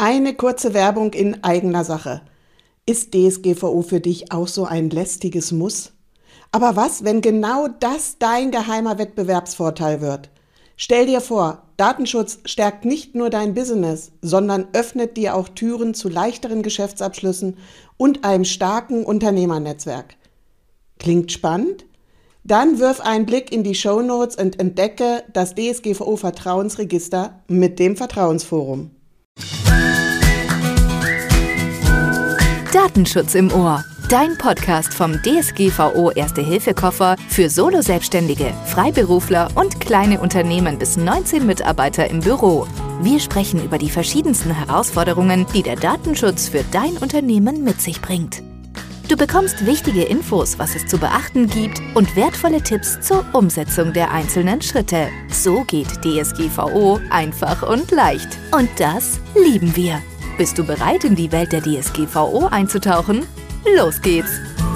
Eine kurze Werbung in eigener Sache. Ist DSGVO für dich auch so ein lästiges Muss? Aber was, wenn genau das dein geheimer Wettbewerbsvorteil wird? Stell dir vor, Datenschutz stärkt nicht nur dein Business, sondern öffnet dir auch Türen zu leichteren Geschäftsabschlüssen und einem starken Unternehmernetzwerk. Klingt spannend? Dann wirf einen Blick in die Shownotes und entdecke das DSGVO-Vertrauensregister mit dem Vertrauensforum. Datenschutz im Ohr. Dein Podcast vom DSGVO Erste-Hilfe-Koffer für Solo-Selbstständige, Freiberufler und kleine Unternehmen bis 19 Mitarbeiter im Büro. Wir sprechen über die verschiedensten Herausforderungen, die der Datenschutz für dein Unternehmen mit sich bringt. Du bekommst wichtige Infos, was es zu beachten gibt und wertvolle Tipps zur Umsetzung der einzelnen Schritte. So geht DSGVO einfach und leicht. Und das lieben wir. Bist du bereit, in die Welt der DSGVO einzutauchen? Los geht's!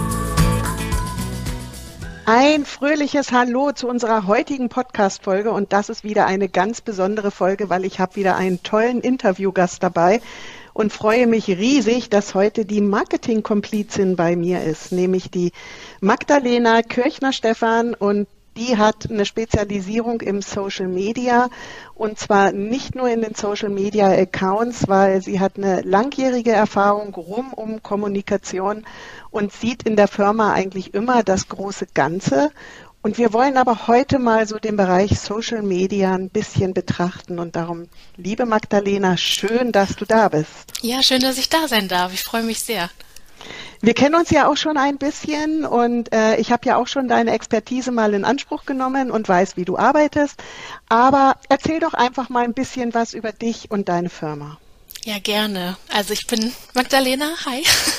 Ein fröhliches Hallo zu unserer heutigen Podcast-Folge und das ist wieder eine ganz besondere Folge, weil ich habe wieder einen tollen Interviewgast dabei und freue mich riesig, dass heute die Marketing-Komplizin bei mir ist, nämlich die Magdalena Kirchner-Stephan, und die hat eine Spezialisierung im Social Media und zwar nicht nur in den Social Media Accounts, weil sie hat eine langjährige Erfahrung um Kommunikation und sieht in der Firma eigentlich immer das große Ganze. Und wir wollen aber heute mal so den Bereich Social Media ein bisschen betrachten und darum, liebe Magdalena, schön, dass du da bist. Ja, schön, dass ich da sein darf. Ich freue mich sehr. Wir kennen uns ja auch schon ein bisschen und ich habe ja auch schon deine Expertise mal in Anspruch genommen und weiß, wie du arbeitest. Aber erzähl doch einfach mal ein bisschen was über dich und deine Firma. Ja, gerne. Also ich bin Magdalena, hi.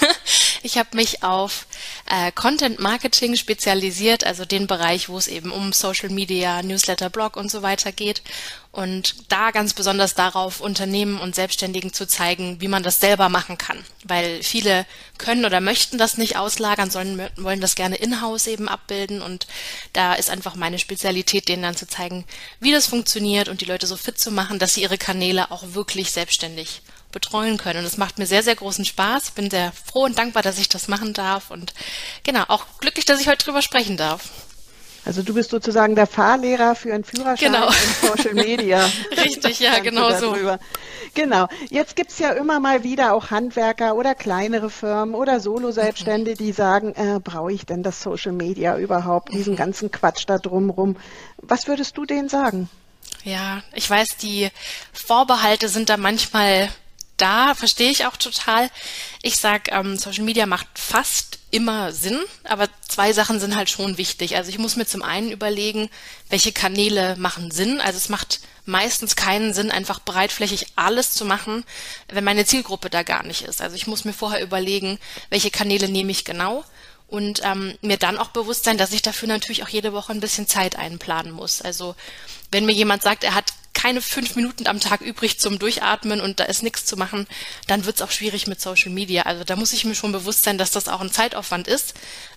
Ich habe mich auf Content Marketing spezialisiert, also den Bereich, wo es eben um Social Media, Newsletter, Blog und so weiter geht. Und da ganz besonders darauf, Unternehmen und Selbstständigen zu zeigen, wie man das selber machen kann. Weil viele können oder möchten das nicht auslagern, sondern wollen das gerne in-house eben abbilden. Und da ist einfach meine Spezialität, denen dann zu zeigen, wie das funktioniert und die Leute so fit zu machen, dass sie ihre Kanäle auch wirklich selbstständig betreuen können. Und das macht mir sehr, sehr großen Spaß. Ich bin sehr froh und dankbar, dass ich das machen darf. Und genau, auch glücklich, dass ich heute drüber sprechen darf. Also du bist sozusagen der Fahrlehrer für einen Führerschein in Social Media. Richtig, ja, genau so. Genau. Jetzt gibt's ja immer mal wieder auch Handwerker oder kleinere Firmen oder Solo-Selbstständige, die sagen, brauche ich denn das Social Media überhaupt, diesen ganzen Quatsch da drumrum. Was würdest du denen sagen? Ja, ich weiß, die Vorbehalte sind da manchmal da, verstehe ich auch total. Ich sag, Social Media macht fast immer Sinn, aber zwei Sachen sind halt schon wichtig. Also ich muss mir zum einen überlegen, welche Kanäle machen Sinn. Also es macht meistens keinen Sinn, einfach breitflächig alles zu machen, wenn meine Zielgruppe da gar nicht ist. Also ich muss mir vorher überlegen, welche Kanäle nehme ich genau und mir dann auch bewusst sein, dass ich dafür natürlich auch jede Woche ein bisschen Zeit einplanen muss. Also wenn mir jemand sagt, er hat keine 5 Minuten am Tag übrig zum Durchatmen und da ist nichts zu machen, dann wird es auch schwierig mit Social Media. Also da muss ich mir schon bewusst sein, dass das auch ein Zeitaufwand ist.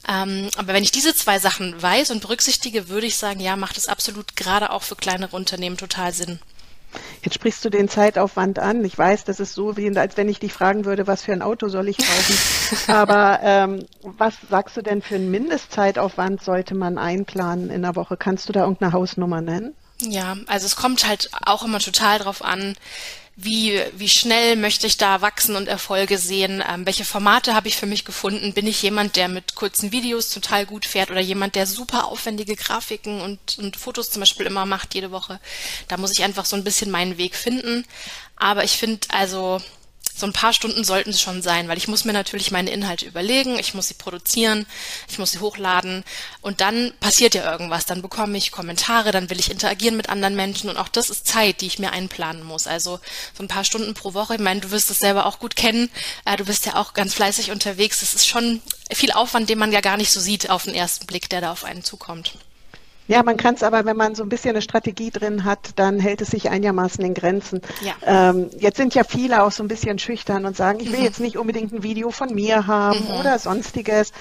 Aber wenn ich diese zwei Sachen weiß und berücksichtige, würde ich sagen, ja, macht es absolut gerade auch für kleinere Unternehmen total Sinn. Jetzt sprichst du den Zeitaufwand an. Ich weiß, das ist so, wie als wenn ich dich fragen würde, was für ein Auto soll ich kaufen. Aber was sagst du denn für einen Mindestzeitaufwand sollte man einplanen in der Woche? Kannst du da irgendeine Hausnummer nennen? Ja, also es kommt halt auch immer total drauf an, wie schnell möchte ich da wachsen und Erfolge sehen, welche Formate habe ich für mich gefunden, bin ich jemand, der mit kurzen Videos total gut fährt oder jemand, der super aufwendige Grafiken und Fotos zum Beispiel immer macht jede Woche. Da muss ich einfach so ein bisschen meinen Weg finden, aber ich finde also so ein paar Stunden sollten es schon sein, weil ich muss mir natürlich meine Inhalte überlegen, ich muss sie produzieren, ich muss sie hochladen und dann passiert ja irgendwas, dann bekomme ich Kommentare, dann will ich interagieren mit anderen Menschen und auch das ist Zeit, die ich mir einplanen muss. Also so ein paar Stunden pro Woche, ich meine, du wirst es selber auch gut kennen, du bist ja auch ganz fleißig unterwegs, das ist schon viel Aufwand, den man ja gar nicht so sieht auf den ersten Blick, der da auf einen zukommt. Ja, man kann es aber, wenn man so ein bisschen eine Strategie drin hat, dann hält es sich einigermaßen in Grenzen. Ja. Jetzt sind ja viele auch so ein bisschen schüchtern und sagen, ich will jetzt nicht unbedingt ein Video von mir haben oder sonstiges.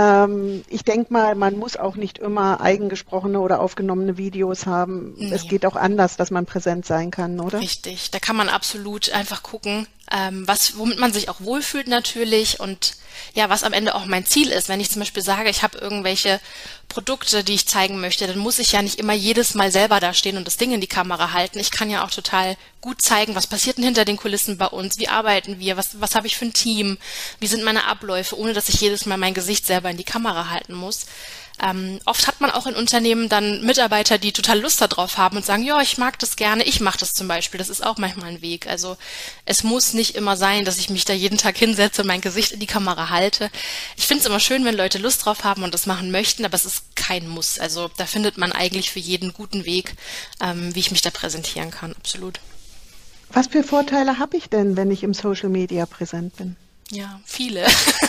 Ich denke mal, man muss auch nicht immer eigengesprochene oder aufgenommene Videos haben. Nee. Es geht auch anders, dass man präsent sein kann, oder? Richtig, da kann man absolut einfach gucken, womit man sich auch wohlfühlt natürlich und ja, was am Ende auch mein Ziel ist. Wenn ich zum Beispiel sage, ich habe irgendwelche Produkte, die ich zeigen möchte, dann muss ich ja nicht immer jedes Mal selber da stehen und das Ding in die Kamera halten. Ich kann ja auch total gut zeigen, was passiert denn hinter den Kulissen bei uns, wie arbeiten wir, was habe ich für ein Team, wie sind meine Abläufe, ohne dass ich jedes Mal mein Gesicht selber in die Kamera halten muss. Oft hat man auch in Unternehmen dann Mitarbeiter, die total Lust darauf haben und sagen, ja, ich mag das gerne, ich mache das zum Beispiel. Das ist auch manchmal ein Weg. Also es muss nicht immer sein, dass ich mich da jeden Tag hinsetze und mein Gesicht in die Kamera halte. Ich finde es immer schön, wenn Leute Lust drauf haben und das machen möchten, aber es ist kein Muss. Also da findet man eigentlich für jeden guten Weg, wie ich mich da präsentieren kann. Absolut. Was für Vorteile habe ich denn, wenn ich im Social Media präsent bin? Ja, viele.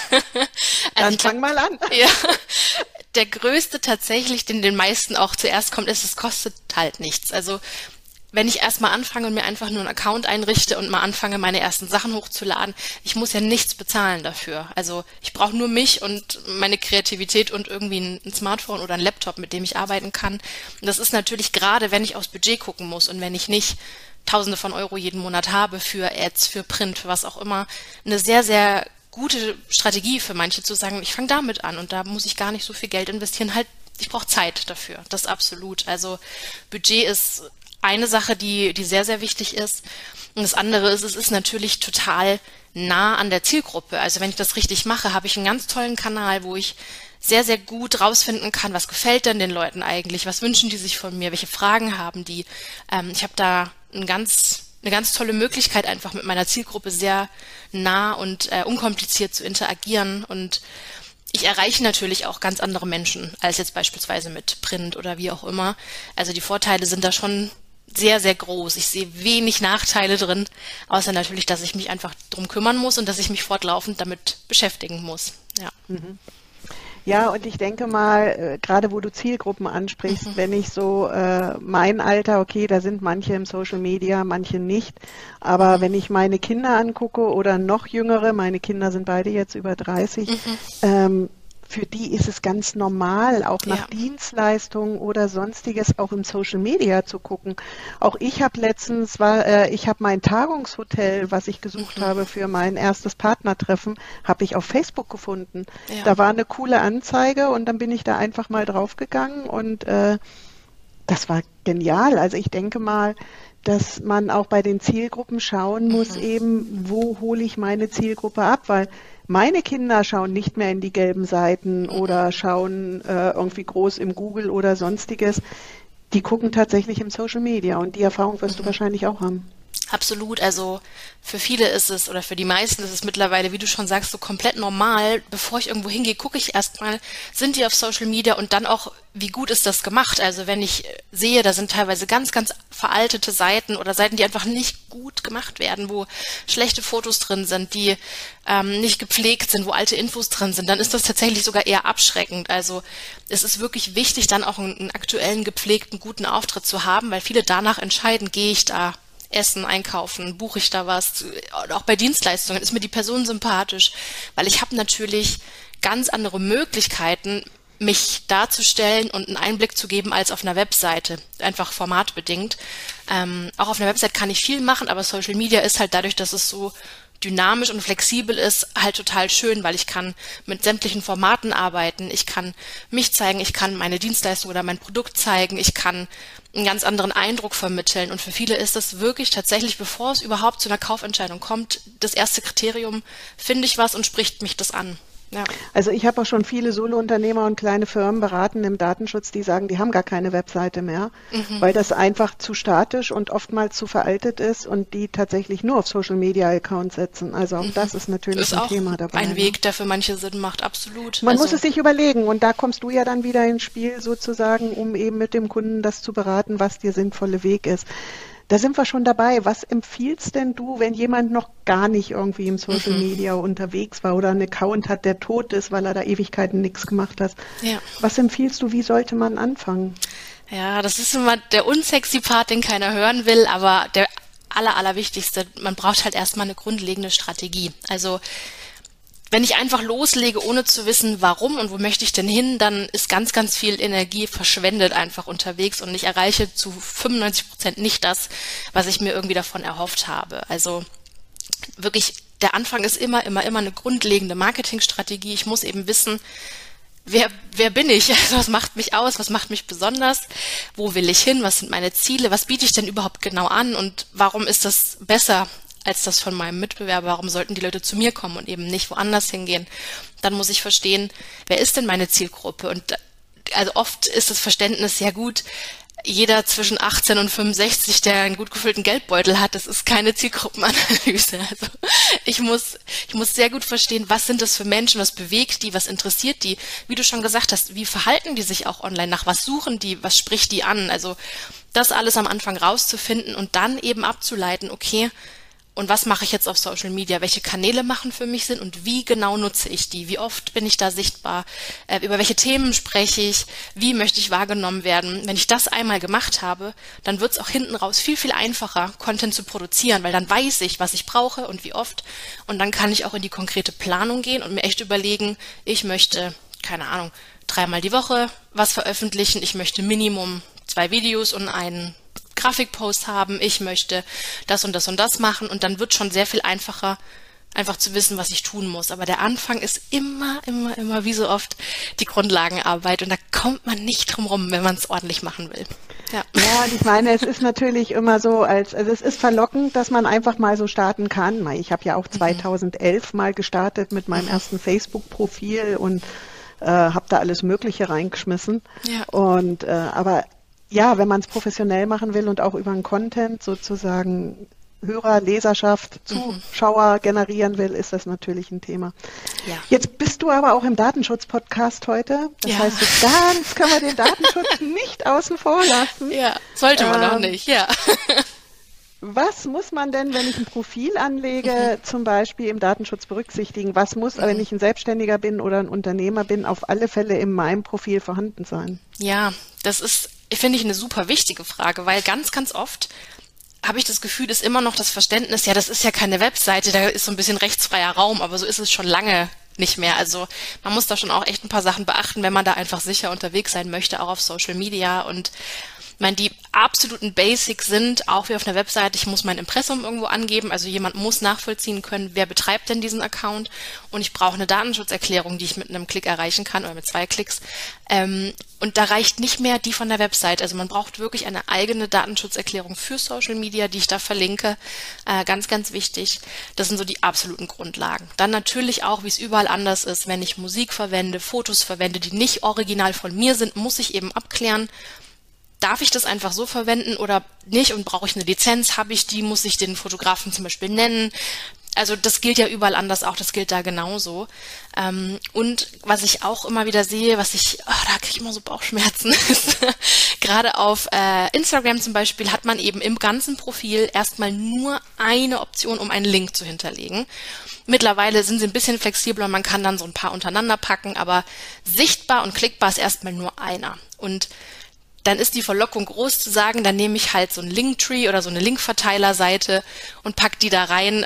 Dann fang mal an. Ja. Der größte tatsächlich, den meisten auch zuerst kommt, ist, es kostet halt nichts. Also wenn ich erstmal anfange und mir einfach nur einen Account einrichte und mal anfange, meine ersten Sachen hochzuladen, ich muss ja nichts bezahlen dafür. Also ich brauche nur mich und meine Kreativität und irgendwie ein Smartphone oder ein Laptop, mit dem ich arbeiten kann. Und das ist natürlich gerade, wenn ich aufs Budget gucken muss und wenn ich nicht Tausende von Euro jeden Monat habe für Ads, für Print, für was auch immer, eine sehr, sehr gute Strategie für manche zu sagen, ich fange damit an und da muss ich gar nicht so viel Geld investieren. Halt, ich brauche Zeit dafür, das absolut. Also Budget ist eine Sache, die sehr, sehr wichtig ist. Und das andere ist, es ist natürlich total nah an der Zielgruppe. Also wenn ich das richtig mache, habe ich einen ganz tollen Kanal, wo ich sehr, sehr gut rausfinden kann, was gefällt denn den Leuten eigentlich, was wünschen die sich von mir, welche Fragen haben die. Ich habe da eine ganz tolle Möglichkeit, einfach mit meiner Zielgruppe sehr nah und unkompliziert zu interagieren. Und ich erreiche natürlich auch ganz andere Menschen als jetzt beispielsweise mit Print oder wie auch immer. Also die Vorteile sind da schon sehr, sehr groß. Ich sehe wenig Nachteile drin, außer natürlich, dass ich mich einfach drum kümmern muss und dass ich mich fortlaufend damit beschäftigen muss. Ja. Mhm. Ja, und ich denke mal, gerade wo du Zielgruppen ansprichst, wenn ich so mein Alter, okay, da sind manche im Social Media, manche nicht, aber wenn ich meine Kinder angucke oder noch jüngere, meine Kinder sind beide jetzt über 30, für die ist es ganz normal, auch nach Dienstleistungen oder sonstiges auch im Social Media zu gucken. Auch ich habe letztens, ich habe mein Tagungshotel, was ich gesucht habe für mein erstes Partnertreffen, habe ich auf Facebook gefunden. Ja. Da war eine coole Anzeige und dann bin ich da einfach mal draufgegangen und das war genial. Also ich denke mal, dass man auch bei den Zielgruppen schauen muss, eben, wo hole ich meine Zielgruppe ab, weil meine Kinder schauen nicht mehr in die gelben Seiten oder schauen irgendwie groß im Google oder sonstiges. Die gucken tatsächlich im Social Media und die Erfahrung wirst du wahrscheinlich auch haben. Absolut, also für viele ist es oder für die meisten ist es mittlerweile, wie du schon sagst, so komplett normal. Bevor ich irgendwo hingehe, gucke ich erstmal, sind die auf Social Media und dann auch, wie gut ist das gemacht? Also wenn ich sehe, da sind teilweise ganz, ganz veraltete Seiten oder Seiten, die einfach nicht gut gemacht werden, wo schlechte Fotos drin sind, die nicht gepflegt sind, wo alte Infos drin sind, dann ist das tatsächlich sogar eher abschreckend. Also es ist wirklich wichtig, dann auch einen aktuellen, gepflegten, guten Auftritt zu haben, weil viele danach entscheiden, gehe ich da essen, einkaufen, buche ich da was, auch bei Dienstleistungen, ist mir die Person sympathisch, weil ich habe natürlich ganz andere Möglichkeiten, mich darzustellen und einen Einblick zu geben als auf einer Webseite, einfach formatbedingt. Auch auf einer Webseite kann ich viel machen, aber Social Media ist halt dadurch, dass es so dynamisch und flexibel ist, halt total schön, weil ich kann mit sämtlichen Formaten arbeiten, ich kann mich zeigen, ich kann meine Dienstleistung oder mein Produkt zeigen, ich kann einen ganz anderen Eindruck vermitteln und für viele ist das wirklich tatsächlich, bevor es überhaupt zu einer Kaufentscheidung kommt, das erste Kriterium, finde ich was und spricht mich das an. Ja. Also ich habe auch schon viele Solo-Unternehmer und kleine Firmen beraten im Datenschutz, die sagen, die haben gar keine Webseite mehr, weil das einfach zu statisch und oftmals zu veraltet ist und die tatsächlich nur auf Social-Media-Accounts setzen. Also auch das ist natürlich ist ein Thema dabei. Ein Weg, der für manche Sinn macht, absolut. Man muss es sich überlegen und da kommst du ja dann wieder ins Spiel sozusagen, um eben mit dem Kunden das zu beraten, was der sinnvolle Weg ist. Da sind wir schon dabei. Was empfiehlst denn du, wenn jemand noch gar nicht irgendwie im Social Media unterwegs war oder einen Account hat, der tot ist, weil er da Ewigkeiten nichts gemacht hat? Ja. Was empfiehlst du, wie sollte man anfangen? Ja, das ist immer der unsexy Part, den keiner hören will, aber der allerwichtigste, man braucht halt erstmal eine grundlegende Strategie. Also wenn ich einfach loslege, ohne zu wissen, warum und wo möchte ich denn hin, dann ist ganz, ganz viel Energie verschwendet einfach unterwegs und ich erreiche zu 95% nicht das, was ich mir irgendwie davon erhofft habe. Also wirklich, der Anfang ist immer eine grundlegende Marketingstrategie. Ich muss eben wissen, wer bin ich? Also was macht mich aus? Was macht mich besonders? Wo will ich hin? Was sind meine Ziele? Was biete ich denn überhaupt genau an? Und warum ist das besser als das von meinem Mitbewerber? Warum sollten die Leute zu mir kommen und eben nicht woanders hingehen? Dann muss ich verstehen, wer ist denn meine Zielgruppe? Und also oft ist das Verständnis sehr gut. Jeder zwischen 18 und 65, der einen gut gefüllten Geldbeutel hat, das ist keine Zielgruppenanalyse. Also ich muss sehr gut verstehen, was sind das für Menschen, was bewegt die, was interessiert die, wie du schon gesagt hast, wie verhalten die sich auch online, nach was suchen die, was spricht die an, also das alles am Anfang rauszufinden und dann eben abzuleiten, okay, und was mache ich jetzt auf Social Media? Welche Kanäle machen für mich Sinn und wie genau nutze ich die? Wie oft bin ich da sichtbar? Über welche Themen spreche ich? Wie möchte ich wahrgenommen werden? Wenn ich das einmal gemacht habe, dann wird es auch hinten raus viel, viel einfacher, Content zu produzieren, weil dann weiß ich, was ich brauche und wie oft. Und dann kann ich auch in die konkrete Planung gehen und mir echt überlegen, ich möchte, keine Ahnung, 3-mal die Woche was veröffentlichen. Ich möchte Minimum 2 Videos und einen Grafikpost haben, ich möchte das und das und das machen und dann wird schon sehr viel einfacher, einfach zu wissen, was ich tun muss. Aber der Anfang ist immer wie so oft die Grundlagenarbeit und da kommt man nicht drum rum, wenn man es ordentlich machen will. Ja, und ich meine, es ist natürlich immer so, also es ist verlockend, dass man einfach mal so starten kann. Ich habe ja auch 2011 mal gestartet mit meinem ersten Facebook-Profil und habe da alles Mögliche reingeschmissen. Ja. Und aber ja, wenn man es professionell machen will und auch über einen Content sozusagen Hörer, Leserschaft, Zuschauer generieren will, ist das natürlich ein Thema. Ja. Jetzt bist du aber auch im Datenschutz-Podcast heute. Das heißt, so ganz können wir den Datenschutz nicht außen vor lassen. Ja, sollte man auch nicht, ja. Was muss man denn, wenn ich ein Profil anlege, zum Beispiel im Datenschutz berücksichtigen? Was muss, wenn ich ein Selbstständiger bin oder ein Unternehmer bin, auf alle Fälle in meinem Profil vorhanden sein? Ja, das ist, finde ich, eine super wichtige Frage, weil ganz, ganz oft habe ich das Gefühl, ist immer noch das Verständnis, ja, das ist ja keine Webseite, da ist so ein bisschen rechtsfreier Raum, aber so ist es schon lange nicht mehr. Also man muss da schon auch echt ein paar Sachen beachten, wenn man da einfach sicher unterwegs sein möchte, auch auf Social Media. Und ich meine, die absoluten Basics sind, auch wie auf einer Webseite, ich muss mein Impressum irgendwo angeben, also jemand muss nachvollziehen können, wer betreibt denn diesen Account, und ich brauche eine Datenschutzerklärung, die ich mit einem Klick erreichen kann oder mit 2 Klicks. Und da reicht nicht mehr die von der Website. Also man braucht wirklich eine eigene Datenschutzerklärung für Social Media, die ich da verlinke. Ganz, ganz wichtig. Das sind so die absoluten Grundlagen. Dann natürlich auch, wie es überall anders ist, wenn ich Musik verwende, Fotos verwende, die nicht original von mir sind, muss ich eben abklären, darf ich das einfach so verwenden oder nicht, und brauche ich eine Lizenz, habe ich die, muss ich den Fotografen zum Beispiel nennen. Also das gilt ja überall anders auch, das gilt da genauso. Und was ich auch immer wieder sehe, da kriege ich immer so Bauchschmerzen, ist, gerade auf Instagram zum Beispiel hat man eben im ganzen Profil erstmal nur eine Option, um einen Link zu hinterlegen. Mittlerweile sind sie ein bisschen flexibler, man kann dann so ein paar untereinander packen, aber sichtbar und klickbar ist erstmal nur einer. Und dann ist die Verlockung groß zu sagen, dann nehme ich halt so einen Linktree oder so eine Linkverteilerseite und pack die da rein.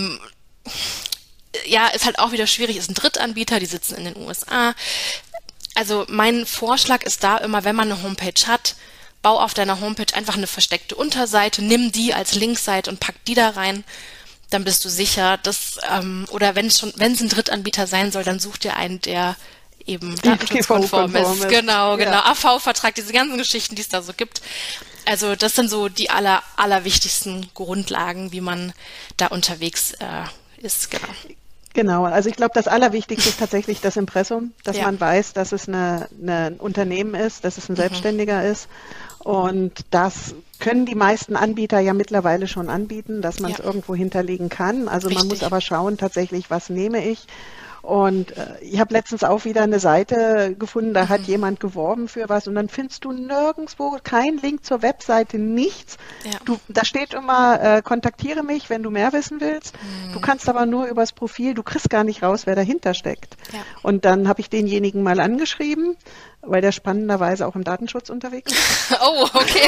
Ja, ist halt auch wieder schwierig, ist ein Drittanbieter, die sitzen in den USA. Also mein Vorschlag ist da immer, wenn man eine Homepage hat, bau auf deiner Homepage einfach eine versteckte Unterseite, nimm die als Linkseite und pack die da rein. Dann bist du sicher, dass, oder wenn es ein Drittanbieter sein soll, dann such dir einen, der eben datenschutzkonform ist. Genau. Ja. AV-Vertrag, diese ganzen Geschichten, die es da so gibt. Also das sind so die allerwichtigsten Grundlagen, wie man da unterwegs ist. Genau, also ich glaube, das Allerwichtigste ist tatsächlich das Impressum, dass man weiß, dass es ein Unternehmen ist, dass es ein Selbstständiger ist. Und das können die meisten Anbieter ja mittlerweile schon anbieten, dass man es irgendwo hinterlegen kann. Also man muss aber schauen tatsächlich, was nehme ich. Und ich habe letztens auch wieder eine Seite gefunden, da hat jemand geworben für was und dann findest du nirgendwo keinen Link zur Webseite, nichts. Ja. Da steht immer, kontaktiere mich, wenn du mehr wissen willst. Du kannst aber nur übers Profil, du kriegst gar nicht raus, wer dahinter steckt. Ja. Und dann habe ich denjenigen mal angeschrieben weil der spannenderweise auch im Datenschutz unterwegs ist. Oh, okay.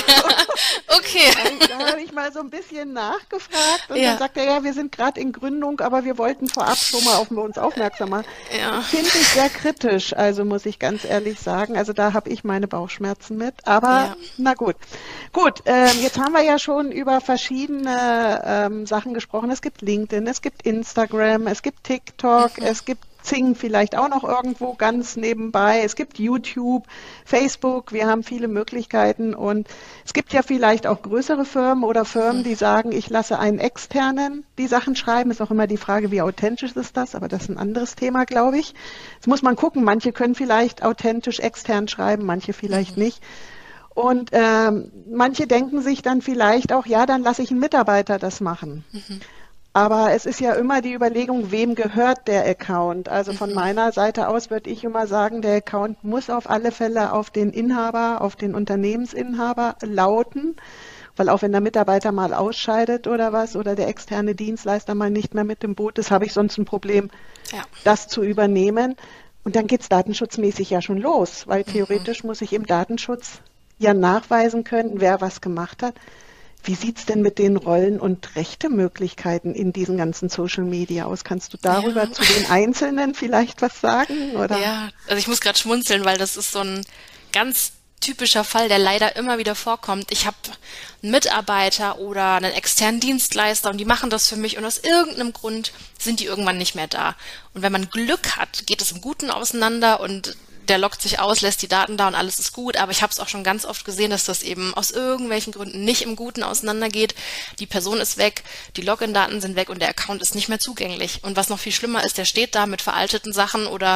Okay. Und da habe ich mal so ein bisschen nachgefragt und dann sagt er, ja, wir sind gerade in Gründung, aber wir wollten vorab schon mal auf uns aufmerksam machen. Ja. Finde ich sehr kritisch, also muss ich ganz ehrlich sagen. Also da habe ich meine Bauchschmerzen mit, aber na gut. Gut, jetzt haben wir ja schon über verschiedene Sachen gesprochen. Es gibt LinkedIn, es gibt Instagram, es gibt TikTok, es gibt Xing vielleicht auch noch irgendwo ganz nebenbei. Es gibt YouTube, Facebook, wir haben viele Möglichkeiten und es gibt ja vielleicht auch größere Firmen oder Firmen, die sagen, ich lasse einen Externen die Sachen schreiben. Ist auch immer die Frage, wie authentisch ist das, aber das ist ein anderes Thema, glaube ich. Jetzt muss man gucken, manche können vielleicht authentisch extern schreiben, manche vielleicht nicht. Und manche denken sich dann vielleicht auch, ja, dann lasse ich einen Mitarbeiter das machen. Aber es ist ja immer die Überlegung, wem gehört der Account? Also von meiner Seite aus würde ich immer sagen, der Account muss auf alle Fälle auf den Inhaber, auf den Unternehmensinhaber lauten. Weil auch wenn der Mitarbeiter mal ausscheidet oder was oder der externe Dienstleister mal nicht mehr mit im Boot ist, habe ich sonst ein Problem, das zu übernehmen. Und dann geht's datenschutzmäßig ja schon los, weil theoretisch muss ich im Datenschutz ja nachweisen können, wer was gemacht hat. Wie sieht's denn mit den Rollen- und Rechtemöglichkeiten in diesen ganzen Social Media aus? Kannst du darüber zu den Einzelnen vielleicht was sagen? Oder? Ja, also ich muss gerade schmunzeln, weil das ist so ein ganz typischer Fall, der leider immer wieder vorkommt. Ich habe einen Mitarbeiter oder einen externen Dienstleister und die machen das für mich und aus irgendeinem Grund sind die irgendwann nicht mehr da. Und wenn man Glück hat, geht es im Guten auseinander und der loggt sich aus, lässt die Daten da und alles ist gut, aber ich habe es auch schon ganz oft gesehen, dass das eben aus irgendwelchen Gründen nicht im Guten auseinandergeht. Die Person ist weg, die Login-Daten sind weg und der Account ist nicht mehr zugänglich. Und was noch viel schlimmer ist, der steht da mit veralteten Sachen oder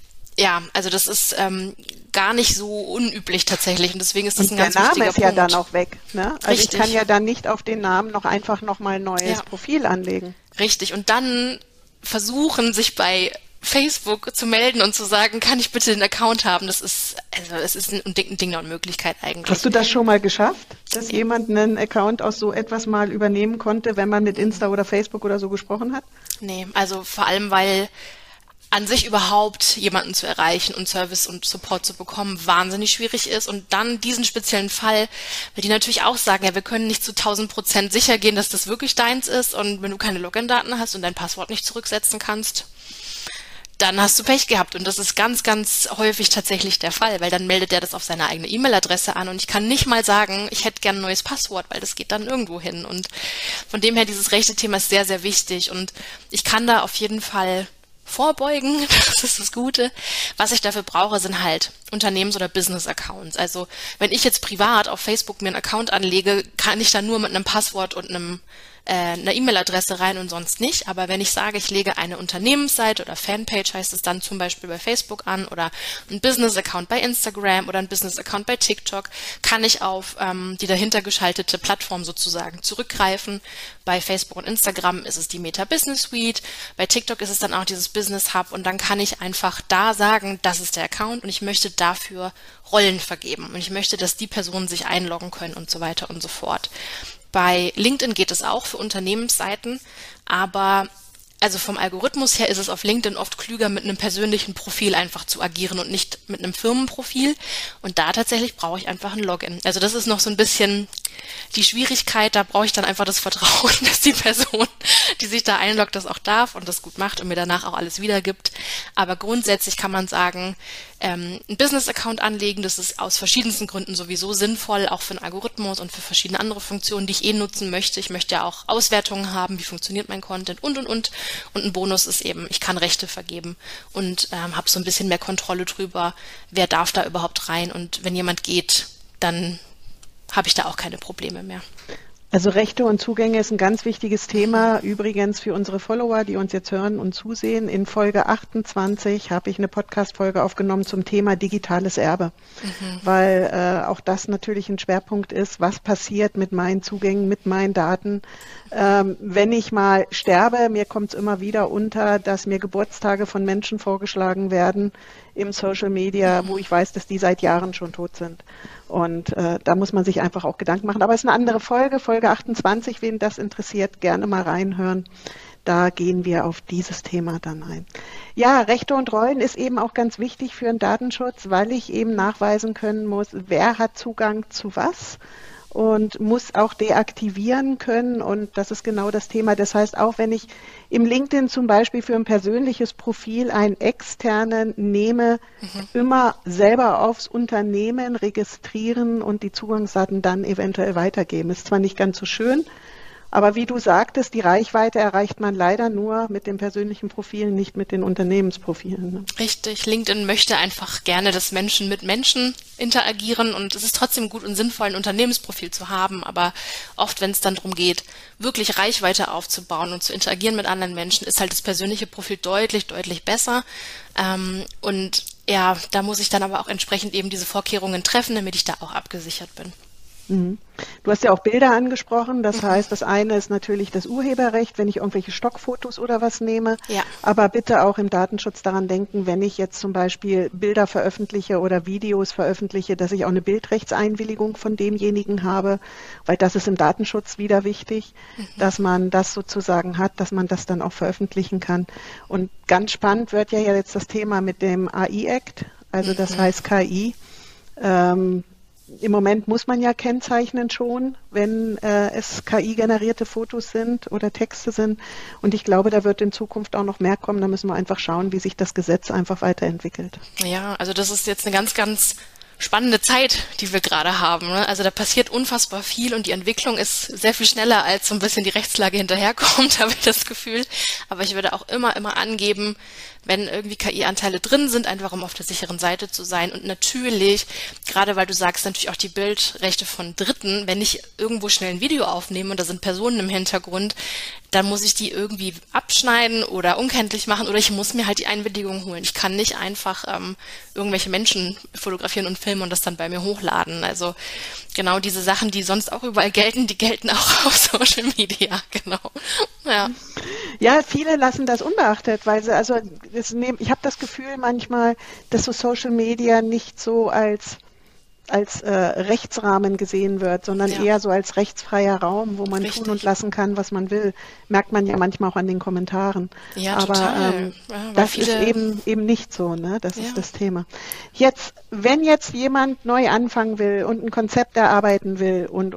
also das ist gar nicht so unüblich tatsächlich und deswegen ist das ein ganz wichtiger Punkt. Der Name ist ja dann auch weg, ne? Also Richtig. Ich kann ja dann nicht auf den Namen noch einfach nochmal ein neues Profil anlegen. Richtig. Und dann versuchen, sich bei Facebook zu melden und zu sagen, kann ich bitte den Account haben? Das ist, es ist ein Ding der Unmöglichkeit eigentlich. Hast du das schon mal geschafft, dass jemand einen Account aus so etwas mal übernehmen konnte, wenn man mit Insta oder Facebook oder so gesprochen hat? Nee, also vor allem, weil an sich überhaupt jemanden zu erreichen und Service und Support zu bekommen, wahnsinnig schwierig ist. Und dann diesen speziellen Fall, weil die natürlich auch sagen, ja, wir können nicht zu 1000% sicher gehen, dass das wirklich deins ist. Und wenn du keine Login-Daten hast und dein Passwort nicht zurücksetzen kannst, dann hast du Pech gehabt. Und das ist ganz, ganz häufig tatsächlich der Fall, weil dann meldet der das auf seine eigene E-Mail-Adresse an und ich kann nicht mal sagen, ich hätte gern ein neues Passwort, weil das geht dann irgendwo hin. Und von dem her, dieses rechte Thema ist sehr, sehr wichtig und ich kann da auf jeden Fall vorbeugen, das ist das Gute. Was ich dafür brauche, sind halt Unternehmens- oder Business-Accounts. Also wenn ich jetzt privat auf Facebook mir einen Account anlege, kann ich da nur mit einem Passwort und einer E-Mail-Adresse rein und sonst nicht. Aber wenn ich sage, ich lege eine Unternehmensseite oder Fanpage, heißt es dann zum Beispiel bei Facebook an oder ein Business-Account bei Instagram oder ein Business-Account bei TikTok, kann ich auf die dahinter geschaltete Plattform sozusagen zurückgreifen. Bei Facebook und Instagram ist es die Meta Business Suite, bei TikTok ist es dann auch dieses Business Hub und dann kann ich einfach da sagen, das ist der Account und ich möchte dafür Rollen vergeben und ich möchte, dass die Personen sich einloggen können und so weiter und so fort. Bei LinkedIn geht es auch für Unternehmensseiten, aber also vom Algorithmus her ist es auf LinkedIn oft klüger, mit einem persönlichen Profil einfach zu agieren und nicht mit einem Firmenprofil. Und da tatsächlich brauche ich einfach ein Login. Also das ist noch so ein bisschen die Schwierigkeit, da brauche ich dann einfach das Vertrauen, dass die Person, die sich da einloggt, das auch darf und das gut macht und mir danach auch alles wiedergibt. Aber grundsätzlich kann man sagen, ein Business-Account anlegen, das ist aus verschiedensten Gründen sowieso sinnvoll, auch für einen Algorithmus und für verschiedene andere Funktionen, die ich nutzen möchte. Ich möchte ja auch Auswertungen haben, wie funktioniert mein Content und. Und ein Bonus ist eben, ich kann Rechte vergeben und habe so ein bisschen mehr Kontrolle drüber, wer darf da überhaupt rein und wenn jemand geht, dann habe ich da auch keine Probleme mehr. Also Rechte und Zugänge ist ein ganz wichtiges Thema. Übrigens für unsere Follower, die uns jetzt hören und zusehen, in Folge 28 habe ich eine Podcast-Folge aufgenommen zum Thema digitales Erbe, weil auch das natürlich ein Schwerpunkt ist, was passiert mit meinen Zugängen, mit meinen Daten. Wenn ich mal sterbe, mir kommt es immer wieder unter, dass mir Geburtstage von Menschen vorgeschlagen werden im Social Media, wo ich weiß, dass die seit Jahren schon tot sind. Und da muss man sich einfach auch Gedanken machen. Aber es ist eine andere Folge, Folge 28, wen das interessiert, gerne mal reinhören. da gehen wir auf dieses Thema dann ein. Ja, Rechte und Rollen ist eben auch ganz wichtig für den Datenschutz, weil ich eben nachweisen können muss, wer hat Zugang zu was und muss auch deaktivieren können. Und das ist genau das Thema. Das heißt, auch wenn ich im LinkedIn zum Beispiel für ein persönliches Profil einen externen nehme, immer selber aufs Unternehmen registrieren und die Zugangsdaten dann eventuell weitergeben. Ist zwar nicht ganz so schön, aber wie du sagtest, die Reichweite erreicht man leider nur mit den persönlichen Profilen, nicht mit den Unternehmensprofilen. Ne? Richtig, LinkedIn möchte einfach gerne, dass Menschen mit Menschen interagieren und es ist trotzdem gut und sinnvoll, ein Unternehmensprofil zu haben, aber oft, wenn es dann darum geht, wirklich Reichweite aufzubauen und zu interagieren mit anderen Menschen, ist halt das persönliche Profil deutlich, deutlich besser. Und ja, da muss ich dann aber auch entsprechend eben diese Vorkehrungen treffen, damit ich da auch abgesichert bin. Du hast ja auch Bilder angesprochen, das heißt, das eine ist natürlich das Urheberrecht, wenn ich irgendwelche Stockfotos oder was nehme, aber bitte auch im Datenschutz daran denken, wenn ich jetzt zum Beispiel Bilder veröffentliche oder Videos veröffentliche, dass ich auch eine Bildrechtseinwilligung von demjenigen habe, weil das ist im Datenschutz wieder wichtig, dass man das sozusagen hat, dass man das dann auch veröffentlichen kann. Und ganz spannend wird ja jetzt das Thema mit dem AI-Act, also das heißt KI. Im Moment muss man ja kennzeichnen schon, wenn es KI-generierte Fotos sind oder Texte sind. Und ich glaube, da wird in Zukunft auch noch mehr kommen. Da müssen wir einfach schauen, wie sich das Gesetz einfach weiterentwickelt. Ja, also das ist jetzt eine ganz, ganz spannende Zeit, die wir gerade haben. Ne? Also da passiert unfassbar viel und die Entwicklung ist sehr viel schneller, als so ein bisschen die Rechtslage hinterherkommt, habe ich das Gefühl. Aber ich würde auch immer angeben, wenn irgendwie KI-Anteile drin sind, einfach um auf der sicheren Seite zu sein. Und natürlich, gerade weil du sagst, natürlich auch die Bildrechte von Dritten, wenn ich irgendwo schnell ein Video aufnehme und da sind Personen im Hintergrund, dann muss ich die irgendwie abschneiden oder unkenntlich machen oder ich muss mir halt die Einwilligung holen. Ich kann nicht einfach irgendwelche Menschen fotografieren und filmen und das dann bei mir hochladen. Also genau diese Sachen, die sonst auch überall gelten, die gelten auch auf Social Media, genau. Ja, viele lassen das unbeachtet, weil sie, also ich habe das Gefühl manchmal, dass so Social Media nicht so als Rechtsrahmen gesehen wird, sondern eher so als rechtsfreier Raum, wo man tun und lassen kann, was man will. Merkt man ja manchmal auch an den Kommentaren. Ja, aber total. das ist eben nicht so, ne? Das ist das Thema. Wenn jetzt jemand neu anfangen will und ein Konzept erarbeiten will und.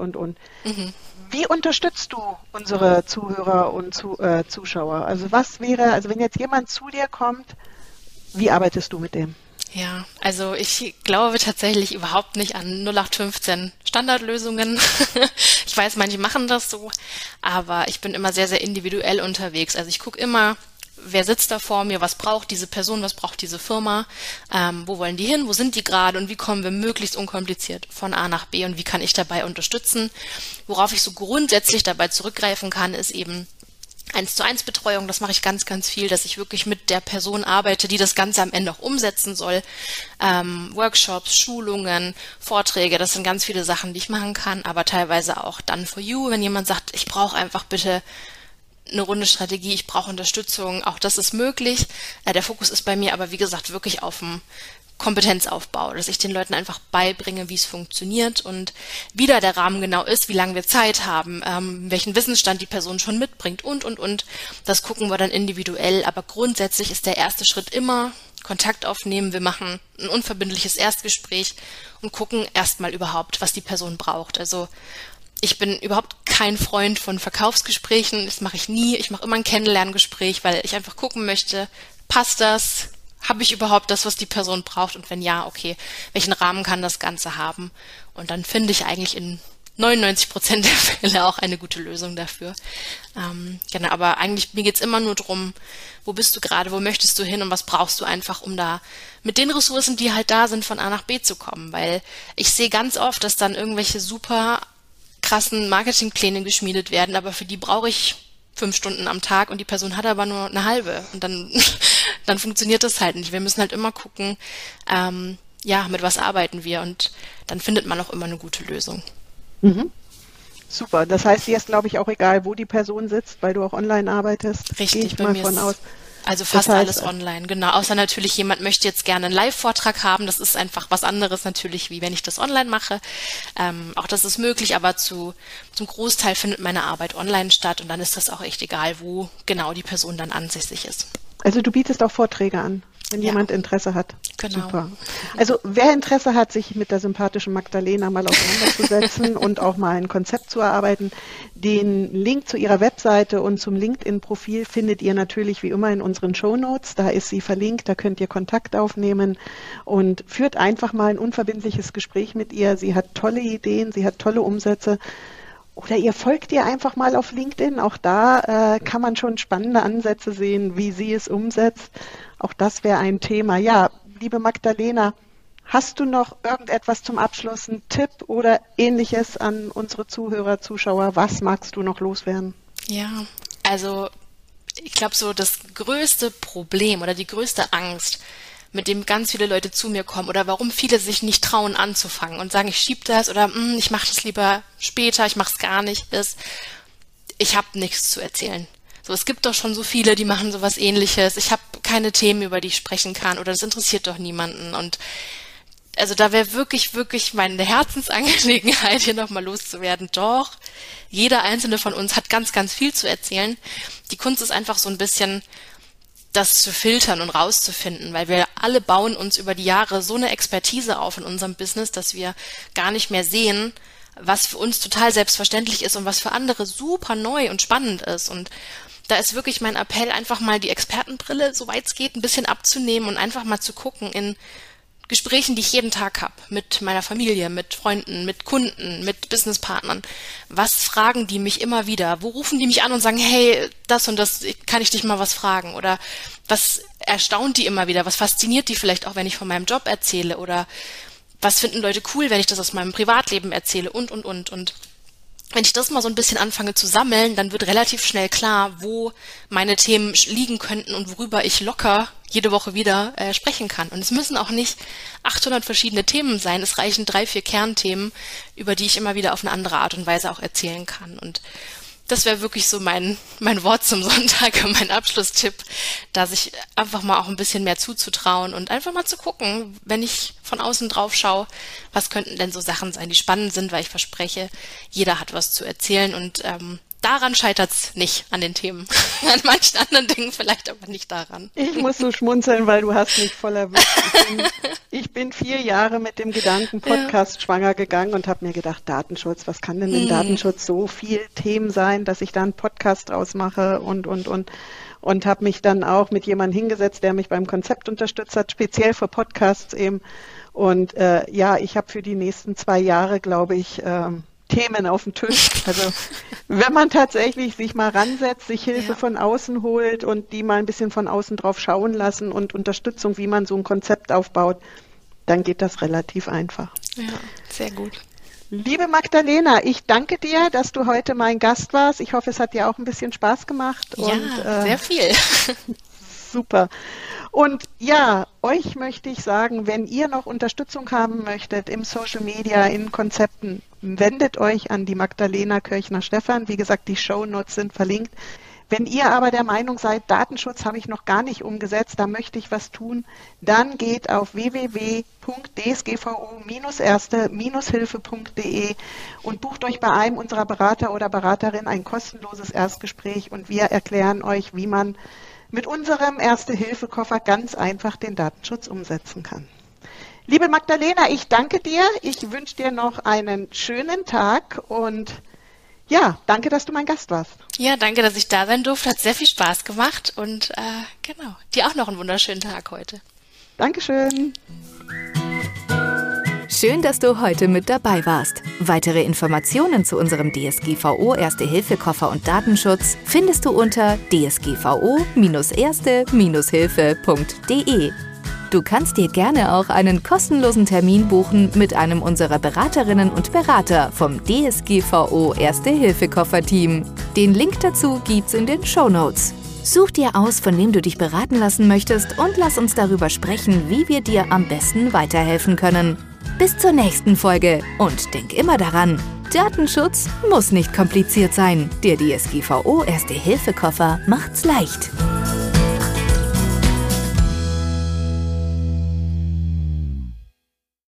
Wie unterstützt du unsere Zuhörer und Zuschauer? Also wenn jetzt jemand zu dir kommt, wie arbeitest du mit dem? Ja, also ich glaube tatsächlich überhaupt nicht an 0815 Standardlösungen. Ich weiß, manche machen das so, aber ich bin immer sehr, sehr individuell unterwegs. Also ich gucke immer, wer sitzt da vor mir, was braucht diese Person, was braucht diese Firma, wo wollen die hin, wo sind die gerade und wie kommen wir möglichst unkompliziert von A nach B und wie kann ich dabei unterstützen. Worauf ich so grundsätzlich dabei zurückgreifen kann, ist eben 1:1 Betreuung, das mache ich ganz, ganz viel, dass ich wirklich mit der Person arbeite, die das Ganze am Ende auch umsetzen soll. Workshops, Schulungen, Vorträge, das sind ganz viele Sachen, die ich machen kann, aber teilweise auch done for you, wenn jemand sagt, ich brauche einfach bitte eine runde Strategie, ich brauche Unterstützung, auch das ist möglich. Der Fokus ist bei mir aber, wie gesagt, wirklich auf dem Kompetenzaufbau, dass ich den Leuten einfach beibringe, wie es funktioniert und wie da der Rahmen genau ist, wie lange wir Zeit haben, welchen Wissensstand die Person schon mitbringt und. Das gucken wir dann individuell, aber grundsätzlich ist der erste Schritt immer Kontakt aufnehmen. Wir machen ein unverbindliches Erstgespräch und gucken erstmal überhaupt, was die Person braucht. Also ich bin überhaupt kein Freund von Verkaufsgesprächen, das mache ich nie. Ich mache immer ein Kennenlerngespräch, weil ich einfach gucken möchte, passt das? Habe ich überhaupt das, was die Person braucht? Und wenn ja, okay, welchen Rahmen kann das Ganze haben? Und dann finde ich eigentlich in 99% der Fälle auch eine gute Lösung dafür. Genau, aber eigentlich, mir geht's immer nur drum, wo bist du gerade, wo möchtest du hin und was brauchst du einfach, um da mit den Ressourcen, die halt da sind, von A nach B zu kommen. Weil ich sehe ganz oft, dass dann irgendwelche super krassen Marketingpläne geschmiedet werden, aber für die brauche ich 5 Stunden am Tag und die Person hat aber nur eine halbe und dann funktioniert das halt nicht. Wir müssen halt immer gucken, mit was arbeiten wir und dann findet man auch immer eine gute Lösung. Super, das heißt, dir ist, glaube ich, auch egal, wo die Person sitzt, weil du auch online arbeitest. Richtig, bei mir von aus. Also fast alles online, genau. Außer natürlich, jemand möchte jetzt gerne einen Live-Vortrag haben. Das ist einfach was anderes natürlich, wie wenn ich das online mache. Auch das ist möglich, aber zum Großteil findet meine Arbeit online statt und dann ist das auch echt egal, wo genau die Person dann ansässig ist. Also du bietest auch Vorträge an, wenn jemand Interesse hat. Genau. Super. Also wer Interesse hat, sich mit der sympathischen Magdalena mal auseinanderzusetzen und auch mal ein Konzept zu erarbeiten, den Link zu ihrer Webseite und zum LinkedIn-Profil findet ihr natürlich wie immer in unseren Shownotes. Da ist sie verlinkt, da könnt ihr Kontakt aufnehmen und führt einfach mal ein unverbindliches Gespräch mit ihr. Sie hat tolle Ideen, sie hat tolle Umsätze. Oder ihr folgt ihr einfach mal auf LinkedIn. Auch da kann man schon spannende Ansätze sehen, wie sie es umsetzt. Auch das wäre ein Thema. Ja, liebe Magdalena, hast du noch irgendetwas zum Abschluss, einen Tipp oder Ähnliches an unsere Zuhörer, Zuschauer? Was magst du noch loswerden? Ja, also ich glaube so das größte Problem oder die größte Angst, mit dem ganz viele Leute zu mir kommen oder warum viele sich nicht trauen anzufangen und sagen, ich schiebe das oder ich mache das lieber später, ich mache es gar nicht, ist, ich habe nichts zu erzählen. So, es gibt doch schon so viele, die machen sowas Ähnliches. Ich habe keine Themen, über die ich sprechen kann oder das interessiert doch niemanden. Und also da wäre wirklich, wirklich meine Herzensangelegenheit, hier nochmal loszuwerden. Doch, jeder einzelne von uns hat ganz, ganz viel zu erzählen. Die Kunst ist einfach so ein bisschen das zu filtern und rauszufinden, weil wir alle bauen uns über die Jahre so eine Expertise auf in unserem Business, dass wir gar nicht mehr sehen, was für uns total selbstverständlich ist und was für andere super neu und spannend ist. Und da ist wirklich mein Appell, einfach mal die Expertenbrille, soweit es geht, ein bisschen abzunehmen und einfach mal zu gucken in Gesprächen, die ich jeden Tag habe, mit meiner Familie, mit Freunden, mit Kunden, mit Businesspartnern. Was fragen die mich immer wieder? Wo rufen die mich an und sagen, hey, das und das, kann ich dich mal was fragen? Oder was erstaunt die immer wieder? Was fasziniert die vielleicht auch, wenn ich von meinem Job erzähle? Oder was finden Leute cool, wenn ich das aus meinem Privatleben erzähle? Und. Und wenn ich das mal so ein bisschen anfange zu sammeln, dann wird relativ schnell klar, wo meine Themen liegen könnten und worüber ich locker jede Woche wieder sprechen kann. Und es müssen auch nicht 800 verschiedene Themen sein. Es reichen 3-4 Kernthemen, über die ich immer wieder auf eine andere Art und Weise auch erzählen kann. Und das wäre wirklich so mein Wort zum Sonntag und mein Abschlusstipp, da sich einfach mal auch ein bisschen mehr zuzutrauen und einfach mal zu gucken, wenn ich von außen drauf schaue, was könnten denn so Sachen sein, die spannend sind, weil ich verspreche, jeder hat was zu erzählen und daran scheitert's nicht an den Themen. An manchen anderen Dingen vielleicht, aber nicht daran. Ich muss so schmunzeln, weil du hast mich voll erwischt. Ich bin 4 Jahre mit dem Gedanken Podcast schwanger gegangen und habe mir gedacht, Datenschutz, was kann denn in Datenschutz so viel Themen sein, dass ich da einen Podcast draus mache und habe mich dann auch mit jemandem hingesetzt, der mich beim Konzept unterstützt hat, speziell für Podcasts eben. Und ich habe für die nächsten 2 Jahre, glaube ich, Themen auf den Tisch. Also wenn man tatsächlich sich mal ransetzt, sich Hilfe von außen holt und die mal ein bisschen von außen drauf schauen lassen und Unterstützung, wie man so ein Konzept aufbaut, dann geht das relativ einfach. Ja, sehr gut. Liebe Magdalena, ich danke dir, dass du heute mein Gast warst. Ich hoffe, es hat dir auch ein bisschen Spaß gemacht. Ja, und, sehr viel. Super. Und ja, euch möchte ich sagen, wenn ihr noch Unterstützung haben möchtet im Social Media, in Konzepten, wendet euch an die Magdalena Kirchner-Stephan. Wie gesagt, die Shownotes sind verlinkt. Wenn ihr aber der Meinung seid, Datenschutz habe ich noch gar nicht umgesetzt, da möchte ich was tun, dann geht auf www.dsgvo-erste-hilfe.de und bucht euch bei einem unserer Berater oder Beraterin ein kostenloses Erstgespräch und wir erklären euch, wie man mit unserem Erste-Hilfe-Koffer ganz einfach den Datenschutz umsetzen kann. Liebe Magdalena, ich danke dir. Ich wünsche dir noch einen schönen Tag und ja, danke, dass du mein Gast warst. Ja, danke, dass ich da sein durfte. Hat sehr viel Spaß gemacht und genau, dir auch noch einen wunderschönen Tag heute. Dankeschön. Schön, dass du heute mit dabei warst. Weitere Informationen zu unserem DSGVO Erste-Hilfe-Koffer und Datenschutz findest du unter dsgvo-erste-hilfe.de. Du kannst dir gerne auch einen kostenlosen Termin buchen mit einem unserer Beraterinnen und Berater vom DSGVO Erste-Hilfe-Koffer-Team. Den Link dazu gibt's in den Shownotes. Such dir aus, von wem du dich beraten lassen möchtest und lass uns darüber sprechen, wie wir dir am besten weiterhelfen können. Bis zur nächsten Folge und denk immer daran, Datenschutz muss nicht kompliziert sein. Der DSGVO Erste-Hilfe-Koffer macht's leicht.